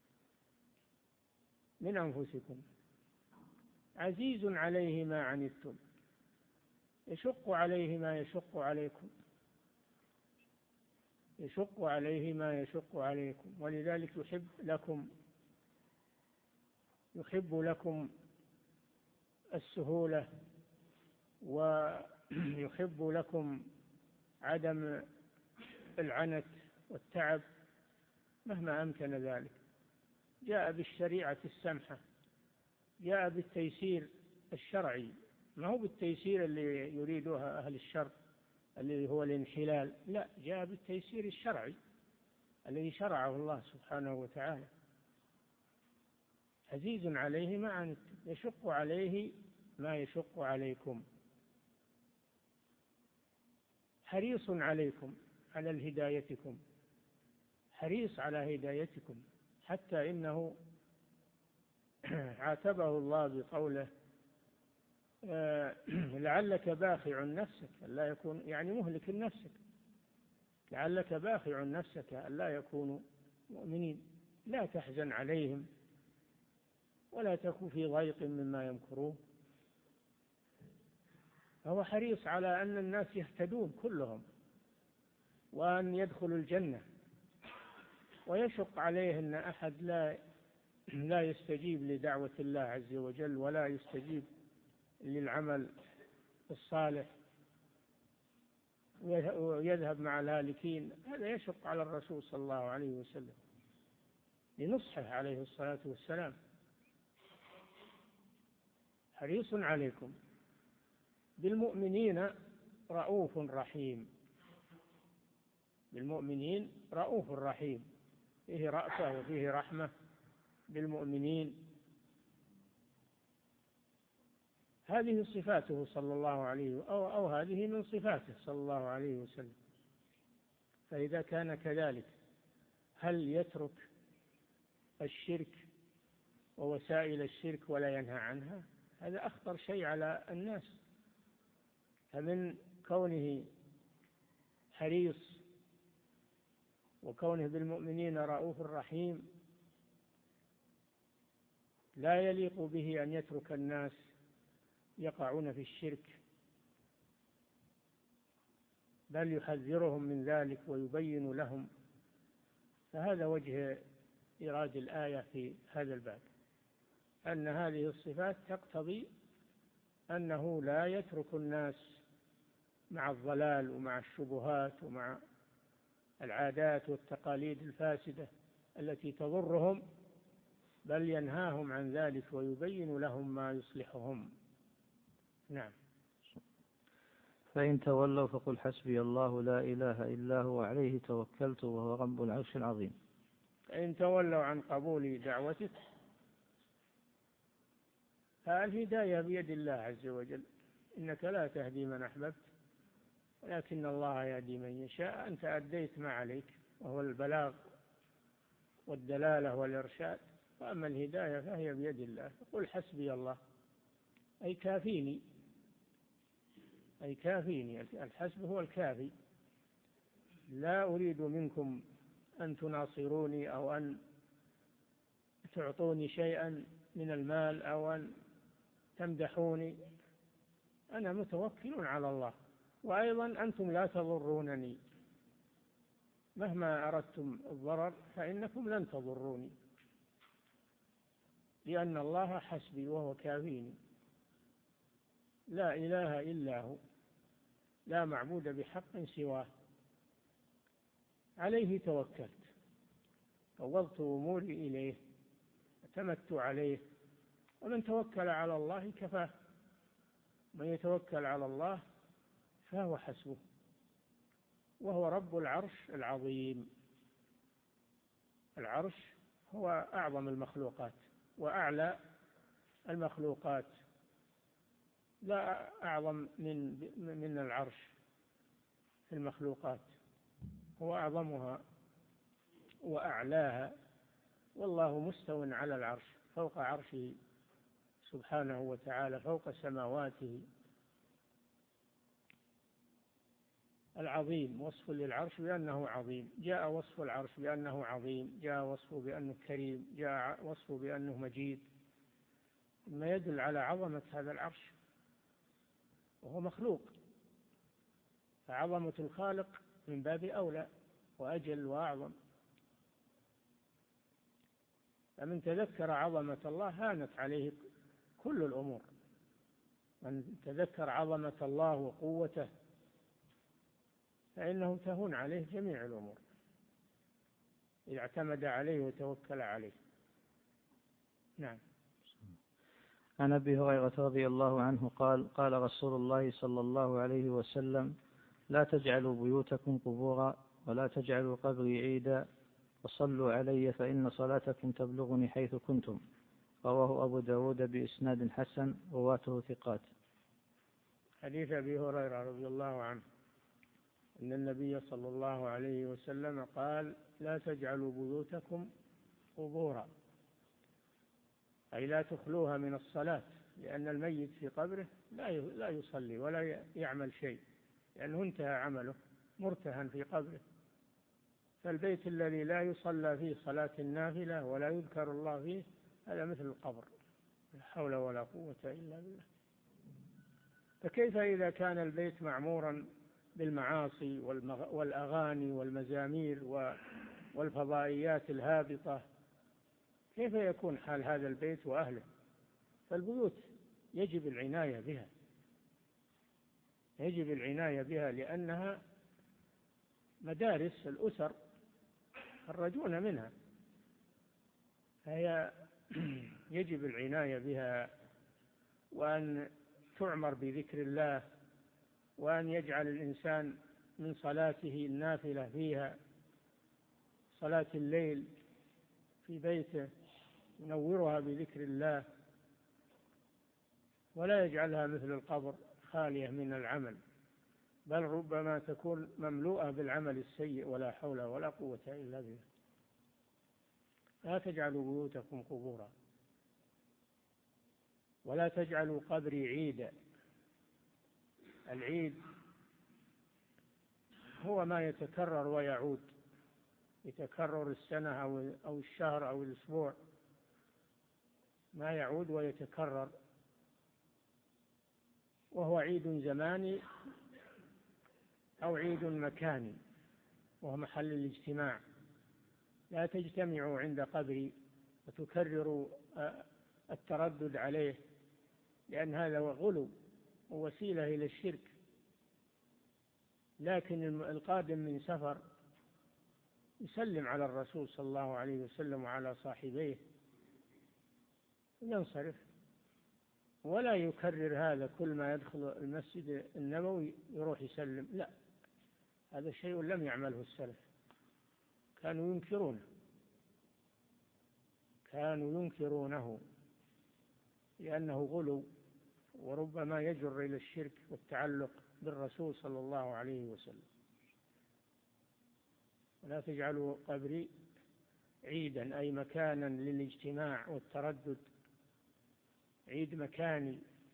من أنفسكم عزيز عليه ما عنتم، يشق عليه ما يشق عليكم، يشق عليه ما يشق عليكم، ولذلك يحب لكم يحب لكم السهولة ويحب لكم عدم العنت والتعب مهما أمكن ذلك. جاء بالشريعة السمحة، جاء بالتيسير الشرعي، ما هو بالتيسير اللي يريدها أهل الشر الذي هو الانحلال، لا، جاء بالتيسير الشرعي الذي شرعه الله سبحانه وتعالى. عزيز عليه ما عنتم يشق عليه ما يشق عليكم، حريص عليكم على الهدايتكم، حريص على هدايتكم، حتى إنه عاتبه الله بقوله: آه لعلك باخع نفسك ألا يكون، يعني مهلك نفسك، لعلك باخع نفسك ألا يكونوا مؤمنين، لا تحزن عليهم ولا تكن في ضيق مما يمكرون. فهو حريص على أن الناس يهتدون كلهم وأن يدخلوا الجنة، ويشق عليه أن أحد لا لا يستجيب لدعوة الله عز وجل ولا يستجيب للعمل الصالح ويذهب مع الهالكين. هذا يشق على الرسول صلى الله عليه وسلم لنصحه عليه الصلاة والسلام. حريص عليكم بالمؤمنين رؤوف رحيم، بالمؤمنين رؤوف رحيم، فيه رأفة وفيه رحمة بالمؤمنين. هذه صفاته صلى الله عليه أو, أو هذه من صفاته صلى الله عليه وسلم. فإذا كان كذلك هل يترك الشرك ووسائل الشرك ولا ينهى عنها؟ هذا أخطر شيء على الناس. فمن كونه حريص وكونه بالمؤمنين رؤوف رحيم لا يليق به أن يترك الناس يقعون في الشرك، بل يحذرهم من ذلك ويبين لهم. فهذا وجه إيراد الآية في هذا الباب، أن هذه الصفات تقتضي أنه لا يترك الناس مع الضلال ومع الشبهات ومع العادات والتقاليد الفاسدة التي تضرهم، بل ينهاهم عن ذلك ويبين لهم ما يصلحهم. نعم. فإن تولوا فقل حسبي الله لا إله إلا هو عليه توكلت وهو رب العرش العظيم. فإن تولوا عن قبول دعوتك فالهداية بيد الله عز وجل، إنك لا تهدي من أحببت ولكن الله يهدي من يشاء. أنت أديت ما عليك وهو البلاغ والدلالة والإرشاد، وأما الهداية فهي بيد الله. قل حسبي الله، أي كافيني، أي كافيني. الحسب هو الكافي. لا أريد منكم أن تناصروني أو أن تعطوني شيئا من المال أو أن تمدحوني، أنا متوكل على الله. وأيضا أنتم لا تضرونني، مهما أردتم الضرر فإنكم لن تضروني، لأن الله حسبي وهو كافيني، لا إله إلا هو، لا معبود بحق سواه، عليه توكلت، فوضت أموري إليه، اعتمدت عليه. ومن توكل على الله كفاه، من يتوكل على الله فهو حسبه، وهو رب العرش العظيم. العرش هو أعظم المخلوقات وأعلى المخلوقات، لا أعظم من من العرش في المخلوقات، هو أعظمها وأعلاها. والله مستو على العرش، فوق عرشه سبحانه وتعالى، فوق سماواته. العظيم وصف للعرش بأنه عظيم، جاء وصف العرش بأنه عظيم، جاء وصفه بأنه كريم، جاء وصفه بأنه مجيد، ما يدل على عظمة هذا العرش، وهو مخلوق، فعظمة الخالق من باب أولى وأجل وأعظم. فمن تذكر عظمة الله هانت عليه كل الأمور. من تذكر عظمة الله وقوته فإنه تهون عليه جميع الأمور إذا اعتمد عليه وتوكل عليه. نعم. عن أبي هريرة رضي الله عنه قال: قال رسول الله صلى الله عليه وسلم: لا تجعلوا بيوتكم قبورا ولا تجعلوا قبري عيدا وصلوا علي فإن صلاتكم تبلغني حيث كنتم. رواه أبو داود بإسناد حسن، رواته ثقات. حديث أبي هريرة رضي الله عنه أن النبي صلى الله عليه وسلم قال: لا تجعلوا بيوتكم قبورا، أي لا تخلوها من الصلاة، لأن الميت في قبره لا يصلي ولا يعمل شيء، لأنه انتهى عمله، مرتهن في قبره. فالبيت الذي لا يصلى فيه صلاة النافلة ولا يذكر الله فيه هذا مثل القبر، لا حول ولا قوة إلا بالله. فكيف إذا كان البيت معمورا بالمعاصي والأغاني والمزامير والفضائيات الهابطة، كيف يكون حال هذا البيت وأهله؟ فالبيوت يجب العناية بها، يجب العناية بها لأنها مدارس الأسر خرجون منها، فهي يجب العناية بها، وأن تعمر بذكر الله، وأن يجعل الإنسان من صلاته النافلة فيها صلاة الليل في بيته، ينورها بذكر الله، ولا يجعلها مثل القبر خالية من العمل، بل ربما تكون مملوءة بالعمل السيء، ولا حول ولا قوة إلا بالله. لا تجعلوا بيوتكم قبورا ولا تجعلوا قبري عيدا. العيد هو ما يتكرر ويعود، يتكرر السنة أو الشهر أو الأسبوع، ما يعود ويتكرر، وهو عيد زماني أو عيد مكاني، وهو محل الاجتماع. لا تجتمعوا عند قبري وتكرروا التردد عليه، لأن هذا غلو ووسيلة إلى الشرك. لكن القادم من سفر يسلم على الرسول صلى الله عليه وسلم وعلى صاحبيه وينصرف، ولا يكرر هذا كل ما يدخل المسجد النبوي يروح يسلم، لا، هذا شيء لم يعمله السلف، كانوا ينكرونه كانوا ينكرونه لأنه غلو وربما يجر إلى الشرك والتعلق بالرسول صلى الله عليه وسلم. ولا تجعلوا قبري عيدا أي مكانا للاجتماع والتردد، عيد مكاني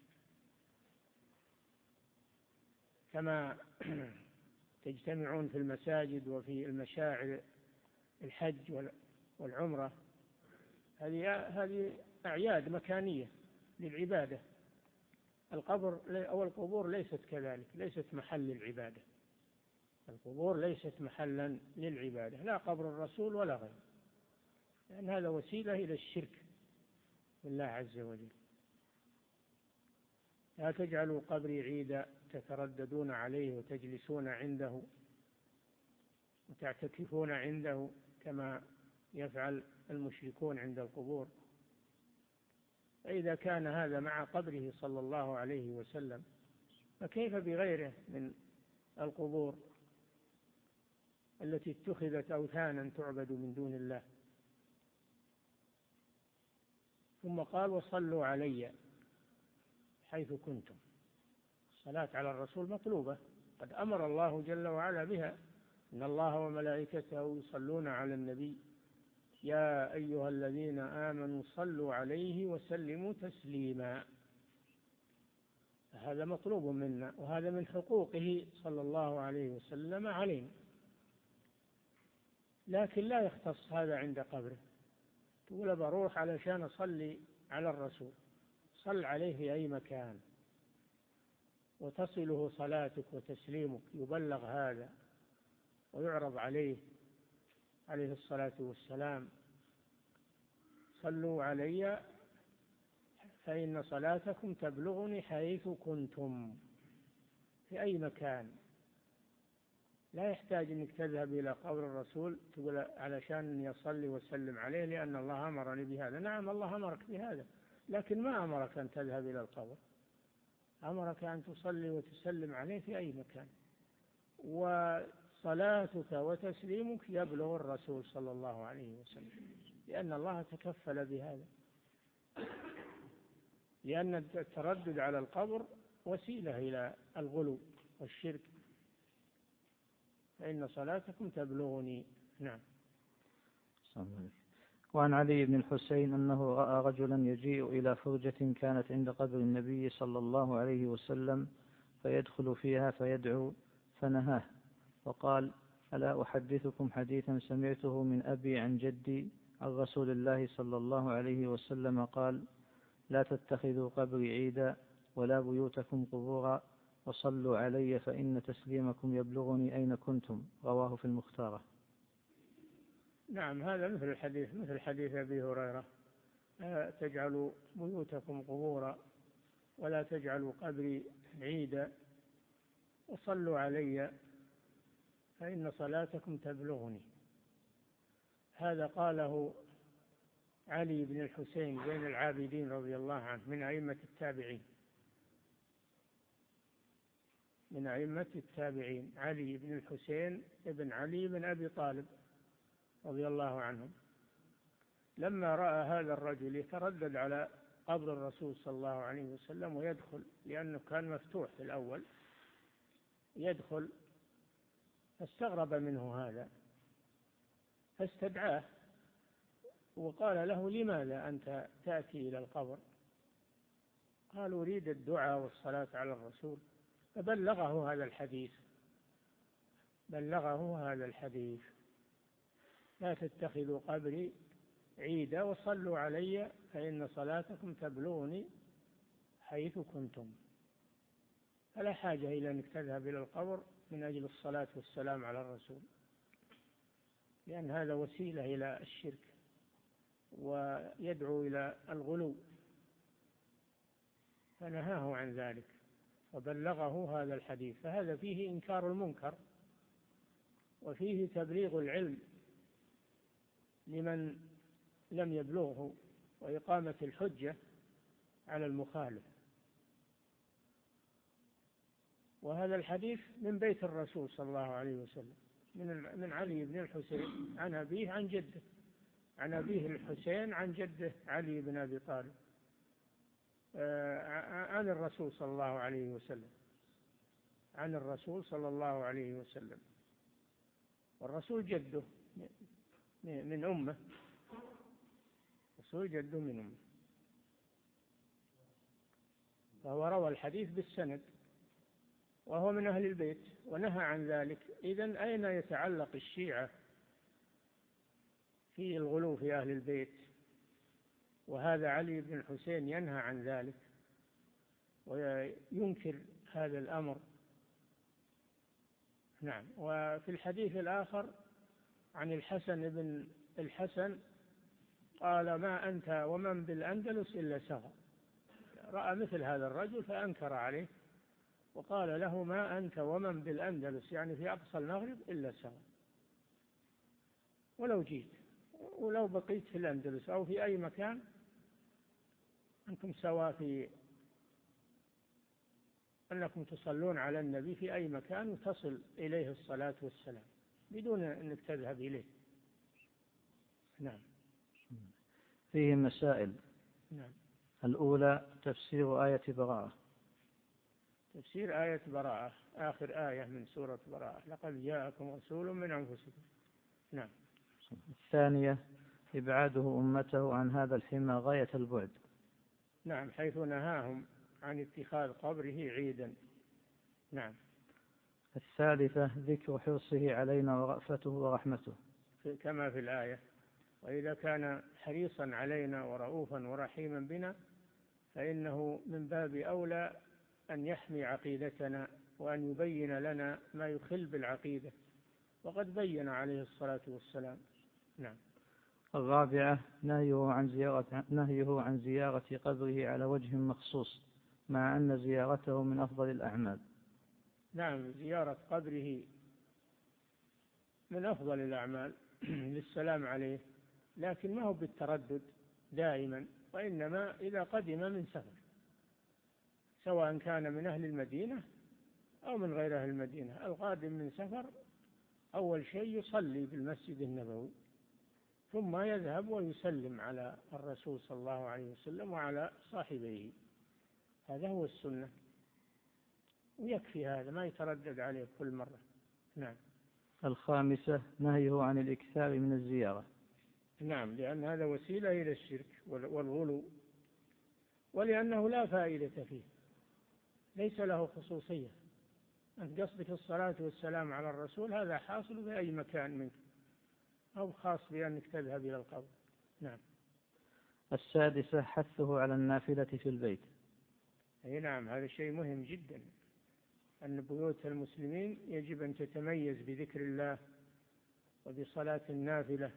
كما تجتمعون في المساجد وفي المشاعر الحج والعمرة، هذه هذه أعياد مكانية للعبادة. القبر أو القبور ليست كذلك، ليست محل للعبادة. القبور ليست محلا للعبادة، لا قبر الرسول ولا غيره، لأن هذا وسيلة إلى الشرك بالله عز وجل. لا تجعلوا قبري عيدا تترددون عليه وتجلسون عنده وتعتكفون عنده كما يفعل المشركون عند القبور. فإذا كان هذا مع قبره صلى الله عليه وسلم فكيف بغيره من القبور التي اتخذت أوثانا تعبد من دون الله. ثم قال وصلوا علي حيث كنتم. الصلاة على الرسول مطلوبة، قد أمر الله جل وعلا بها، إن الله وملائكته يصلون على النبي يا أيها الذين آمنوا صلوا عليه وسلموا تسليما. هذا مطلوب منا، وهذا من حقوقه صلى الله عليه وسلم علينا. لكن لا يختص هذا عند قبره، تقول بروح علشان أصلي على الرسول. صل عليه في أي مكان وتصله صلاتك وتسليمك، يبلغ هذا ويعرض عليه عليه الصلاة والسلام. صلوا علي فإن صلاتكم تبلغني حيث كنتم، في أي مكان. لا يحتاج أنك تذهب إلى قبر الرسول تقول علشان يصلي وسلم عليه لأن الله أمرني بهذا. نعم الله أمرك بهذا، لكن ما أمرك أن تذهب إلى القبر، أمرك أن تصلي وتسلم عليه في أي مكان. وصلاتك وتسليمك يبلغ الرسول صلى الله عليه وسلم، لأن الله تكفل بهذا، لأن التردد على القبر وسيلة إلى الغلو والشرك. فإن صلاتكم تبلغني. نعم. وعن علي بن الحسين أنه رأى رجلا يجيء إلى فرجة كانت عند قبر النبي صلى الله عليه وسلم فيدخل فيها فيدعو فنهاه، وقال ألا أحدثكم حديثا سمعته من أبي عن جدي عن رسول الله صلى الله عليه وسلم قال لا تتخذوا قبري عيدا ولا بيوتكم قبورا وصلوا علي فإن تسليمكم يبلغني أين كنتم. رواه في المختارة. نعم، هذا مثل الحديث مثل حديث أبي هريرة لا تجعلوا بيوتكم قبورا ولا تجعلوا قبري عيدا وصلوا علي فإن صلاتكم تبلغني. هذا قاله علي بن الحسين بين العابدين رضي الله عنه، من أئمة التابعين من أئمة التابعين علي بن الحسين ابن علي بن أبي طالب رضي الله عنهم. لما رأى هذا الرجل يتردد على قبر الرسول صلى الله عليه وسلم ويدخل، لأنه كان مفتوح في الأول، يدخل، فاستغرب منه هذا فاستدعاه وقال له لماذا أنت تأتي إلى القبر؟ قال أريد الدعاء والصلاة على الرسول. فبلغه هذا الحديث بلغه هذا الحديث لا تتخذوا قبري عيدا وصلوا علي فإن صلاتكم تبلغني حيث كنتم. فلا حاجة إلى أنك تذهب إلى القبر من أجل الصلاة والسلام على الرسول، لأن هذا وسيلة إلى الشرك ويدعو إلى الغلو، فنهاه عن ذلك وبلغه هذا الحديث. فهذا فيه إنكار المنكر وفيه تبليغ العلم لمن لم يبلغه وإقامة الحجة على المخالف. وهذا الحديث من بيت الرسول صلى الله عليه وسلم، من من علي بن الحسين عن أبيه عن جده، عن أبيه الحسين عن جده علي بن أبي طالب. عن الرسول صلى الله عليه وسلم، عن الرسول صلى الله عليه وسلم. والرسول جده من أمه، الرسول جده من أمه، فهو روى الحديث بالسند وهو من أهل البيت ونهى عن ذلك. إذن أين يتعلق الشيعة في الغلو في أهل البيت؟ وهذا علي بن الحسين ينهى عن ذلك وينكر هذا الأمر. نعم. وفي الحديث الآخر عن الحسن بن الحسن قال: ما أنت ومن بالأندلس إلا سغى. رأى مثل هذا الرجل فأنكر عليه وقال له: ما أنت ومن بالأندلس، يعني في أقصى المغرب، إلا سغى. ولو جيت ولو بقيت في الأندلس أو في أي مكان أنتم سواء في أنكم تصلون على النبي في أي مكان وتصل إليه الصلاة والسلام بدون أنك تذهب إليه. نعم. فيه مسائل. نعم. الأولى تفسير آية براءة. تفسير آية براءة آخر آية من سورة براءة: لقد جاءكم رسول من أنفسكم. نعم. الثانية إبعاده أمته عن هذا الحمى غاية البعد. نعم، حيث نهاهم عن اتخاذ قبره عيدا. نعم. الثالثة ذكر حرصه علينا ورأفته ورحمته، كما في الآية: وإذا كان حريصا علينا ورؤوفا ورحيما بنا فإنه من باب أولى أن يحمي عقيدتنا وأن يبين لنا ما يخل بالعقيدة، وقد بين عليه الصلاة والسلام. نعم. الرابعة نهيه عن زيارة نهيه عن زيارة قبره على وجه مخصوص، مع أن زيارته من أفضل الأعمال. نعم، زيارة قبره من أفضل الأعمال للسلام عليه، لكن ما هو بالتردد دائما، وإنما إذا قدم من سفر، سواء كان من أهل المدينة أو من غير أهل المدينة. القادم من سفر أول شيء يصلي بالمسجد النبوي، ثم يذهب ويسلم على الرسول صلى الله عليه وسلم وعلى صاحبيه. هذا هو السنة، ويكفي هذا، ما يتردد عليه كل مرة. نعم. الخامسة نهيه عن الإكثار من الزيارة. نعم، لأن هذا وسيلة إلى الشرك والغلو، ولأنه لا فائدة فيه، ليس له خصوصية. أنت قصدك الصلاة والسلام على الرسول، هذا حاصل في أي مكان منك، أو خاص بأنك تذهب إلى القبر. نعم. السادسة حثه على النافلة في البيت. أي نعم، هذا شيء مهم جدا، أن بيوت المسلمين يجب أن تتميز بذكر الله وبصلاة النافلة.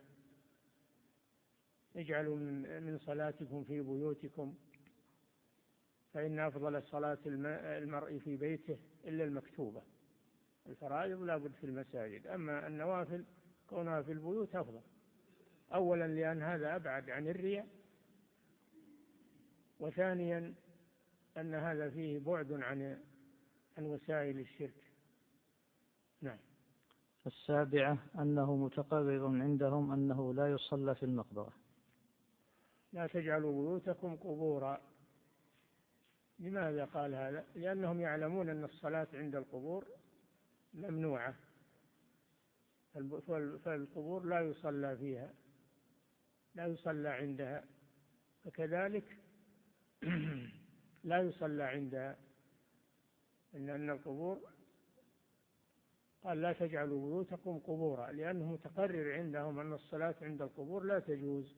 اجعلوا من صلاتكم في بيوتكم، فإن أفضل صلاة المرء في بيته إلا المكتوبة. الفرائض لا بد في المساجد، أما النوافل كونها في البيوت أفضل. أولا لأن هذا أبعد عن الرياء، وثانيا أن هذا فيه بعد عن عن وسائل الشرك. نعم. السابعة أنه متقرر عندهم أنه لا يصلى في المقبرة. لا تجعلوا بيوتكم قبورا. لماذا قال هذا؟ لأنهم يعلمون أن الصلاة عند القبور ممنوعة، فالقبور لا يصلى فيها، لا يصلى عندها، فكذلك لا يصلى عندها، إن أن القبور قال لا تجعلوا بيوتكم قبورا، لأنه متقرر عندهم أن الصلاة عند القبور لا تجوز،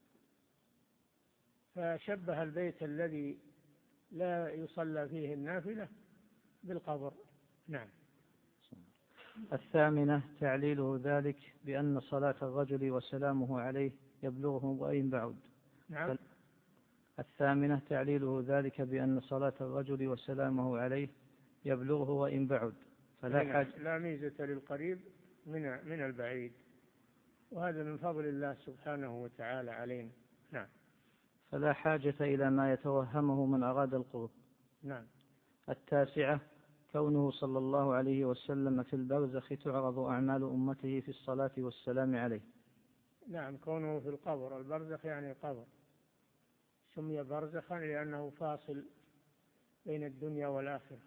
فشبه البيت الذي لا يصلى فيه النافلة بالقبر. نعم. الثامنة تعليله ذلك بأن صلاة الرجل وسلامه عليه يبلغه وإن بعد. نعم. الثامنة تعليله ذلك بأن صلاة الرجل وسلامه عليه يبلغه وإن بعد، فلا حاجة لا ميزة للقريب من من البعيد، وهذا من فضل الله سبحانه وتعالى علينا. نعم. فلا حاجة إلى ما يتوهمه من أراد القرب. نعم. التاسعة كونه صلى الله عليه وسلم في البرزخ تعرض أعمال أمته في الصلاة والسلام عليه. نعم، كونه في القبر، البرزخ يعني القبر، سمي برزخا لأنه فاصل بين الدنيا والآخرة.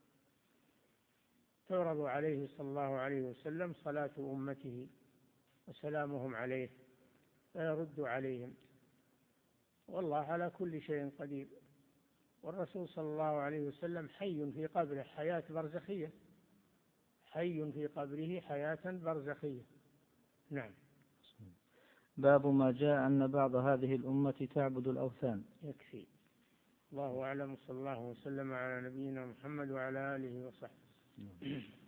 تعرض عليه صلى الله عليه وسلم صلاة أمته وسلامهم عليه فيرد عليهم، والله على كل شيء قدير. والرسول صلى الله عليه وسلم حي في قبره حياة برزخية، حي في قبره حياة برزخية. نعم. باب ما جاء أن بعض هذه الأمة تعبد الأوثان. يكفي. الله أعلم، صلى الله وسلم على نبينا محمد وعلى آله وصحبه.